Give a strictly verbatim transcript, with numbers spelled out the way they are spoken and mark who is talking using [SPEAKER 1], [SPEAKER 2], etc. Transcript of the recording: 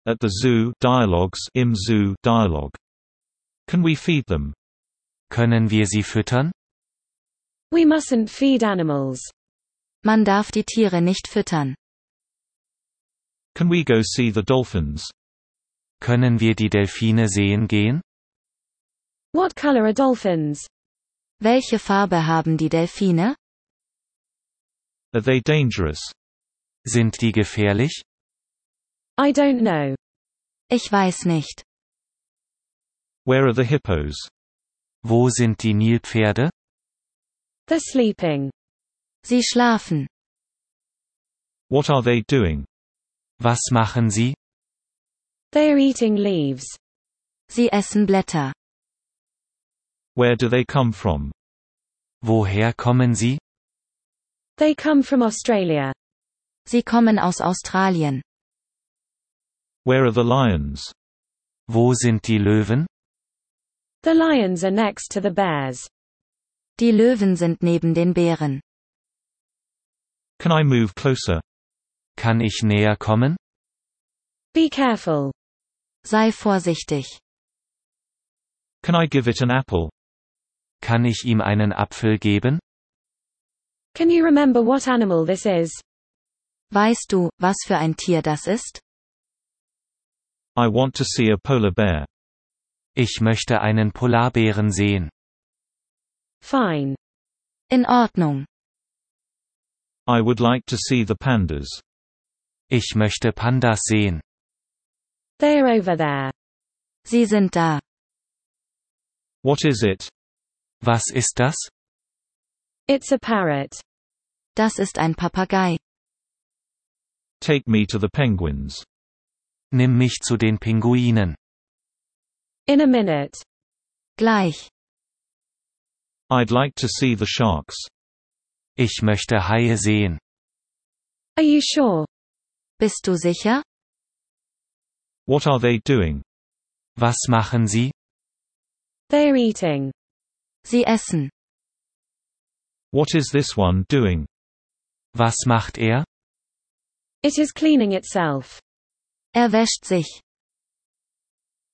[SPEAKER 1] At the zoo dialogues im Zoo dialogue. Can we feed them?
[SPEAKER 2] Können wir sie füttern?
[SPEAKER 3] We mustn't feed animals.
[SPEAKER 4] Man darf die Tiere nicht füttern.
[SPEAKER 1] Can we go see the dolphins?
[SPEAKER 2] Können wir die Delfine sehen gehen?
[SPEAKER 3] What color are dolphins?
[SPEAKER 4] Welche Farbe haben die Delfine?
[SPEAKER 1] Are they dangerous?
[SPEAKER 2] Sind die gefährlich?
[SPEAKER 3] I don't know.
[SPEAKER 4] Ich weiß nicht.
[SPEAKER 1] Where are the hippos?
[SPEAKER 2] Wo sind die Nilpferde?
[SPEAKER 3] They're sleeping.
[SPEAKER 4] Sie schlafen.
[SPEAKER 1] What are they doing?
[SPEAKER 2] Was machen sie?
[SPEAKER 3] They are eating leaves.
[SPEAKER 4] Sie essen Blätter.
[SPEAKER 1] Where do they come from?
[SPEAKER 2] Woher kommen sie?
[SPEAKER 3] They come from Australia.
[SPEAKER 4] Sie kommen aus Australien.
[SPEAKER 1] Where are the lions?
[SPEAKER 2] Wo sind die Löwen?
[SPEAKER 3] The lions are next to the bears.
[SPEAKER 4] Die Löwen sind neben den Bären.
[SPEAKER 1] Can I move closer?
[SPEAKER 2] Kann ich näher kommen?
[SPEAKER 3] Be careful.
[SPEAKER 4] Sei vorsichtig.
[SPEAKER 1] Can I give it an apple?
[SPEAKER 2] Kann ich ihm einen Apfel geben?
[SPEAKER 3] Can you remember what animal this is?
[SPEAKER 4] Weißt du, was für ein Tier das ist?
[SPEAKER 1] I want to see a polar bear.
[SPEAKER 2] Ich möchte einen Polarbären sehen.
[SPEAKER 3] Fine.
[SPEAKER 4] In Ordnung.
[SPEAKER 1] I would like to see the pandas.
[SPEAKER 2] Ich möchte Pandas sehen.
[SPEAKER 3] They're over there.
[SPEAKER 4] Sie sind da.
[SPEAKER 1] What is it?
[SPEAKER 2] Was ist das?
[SPEAKER 3] It's a parrot.
[SPEAKER 4] Das ist ein Papagei.
[SPEAKER 1] Take me to the penguins.
[SPEAKER 2] Nimm mich zu den Pinguinen.
[SPEAKER 3] In a minute.
[SPEAKER 4] Gleich.
[SPEAKER 1] I'd like to see the sharks.
[SPEAKER 2] Ich möchte Haie sehen.
[SPEAKER 3] Are you sure?
[SPEAKER 4] Bist du sicher?
[SPEAKER 1] What are they doing?
[SPEAKER 2] Was machen sie?
[SPEAKER 3] They're eating.
[SPEAKER 4] Sie essen.
[SPEAKER 1] What is this one doing?
[SPEAKER 2] Was macht er?
[SPEAKER 3] It is cleaning itself.
[SPEAKER 4] Er wäscht sich.